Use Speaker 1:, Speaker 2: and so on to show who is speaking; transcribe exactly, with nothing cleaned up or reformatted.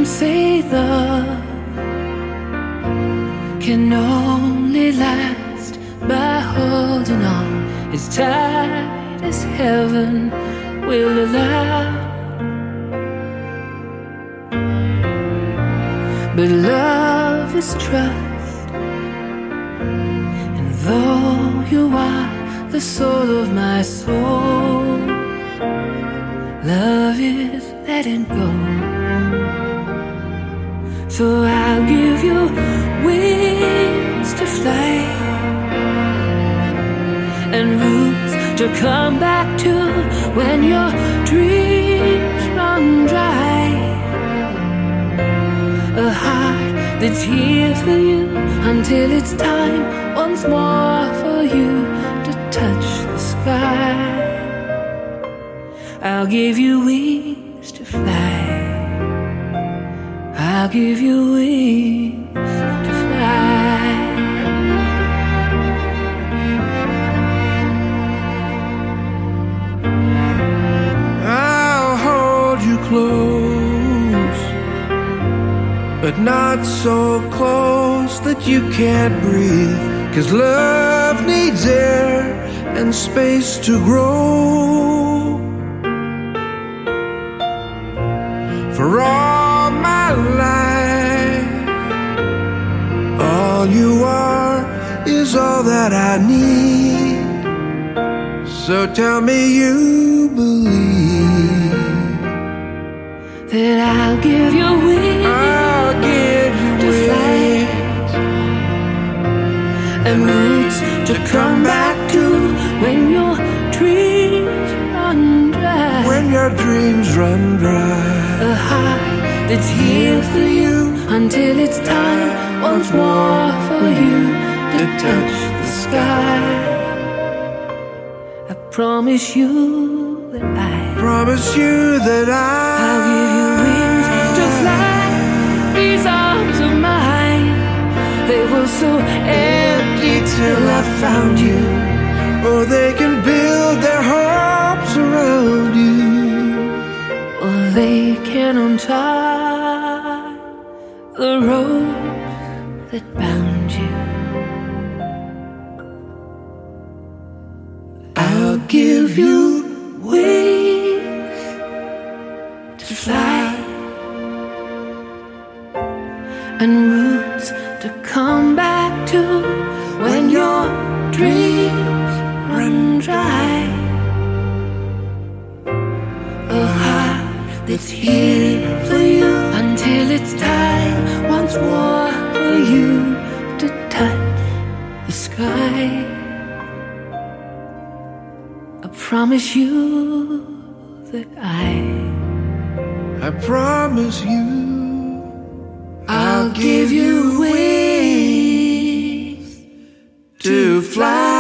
Speaker 1: say love can only last by holding on as tight as heaven will allow. But love is trust, and though you are the soul of my soul, love is letting go. So I'll give you wings to fly and roots to come back to when your dreams run dry. A heart that's here for you until it's time once more for you to touch the sky. I'll give you wings to fly. I'll give you wings to fly.
Speaker 2: I'll hold you close, but not so close that you can't breathe. 'Cause love needs air and space to grow. For all my life, all you are is all that I need. So tell me you believe
Speaker 1: that I'll give you wings.
Speaker 2: I'll give you
Speaker 1: to
Speaker 2: wings
Speaker 1: and roots to come back to when your dreams run dry.
Speaker 2: When your dreams run dry.
Speaker 1: A heart that's here for you until it's time once more for you to touch the sky. I promise you that I
Speaker 2: Promise you that I
Speaker 1: I'll give you wings to fly. These arms of mine, they were so empty till I found you.
Speaker 2: Oh, they can build their hopes around you.
Speaker 1: Or they can untie the rope that bound you. I'll give you wings to fly and roots to come back to when your dreams run dry. A heart that's here for you until it's time once more for you to touch the sky. I promise you that I
Speaker 2: I promise you
Speaker 1: I'll give you wings
Speaker 2: to fly.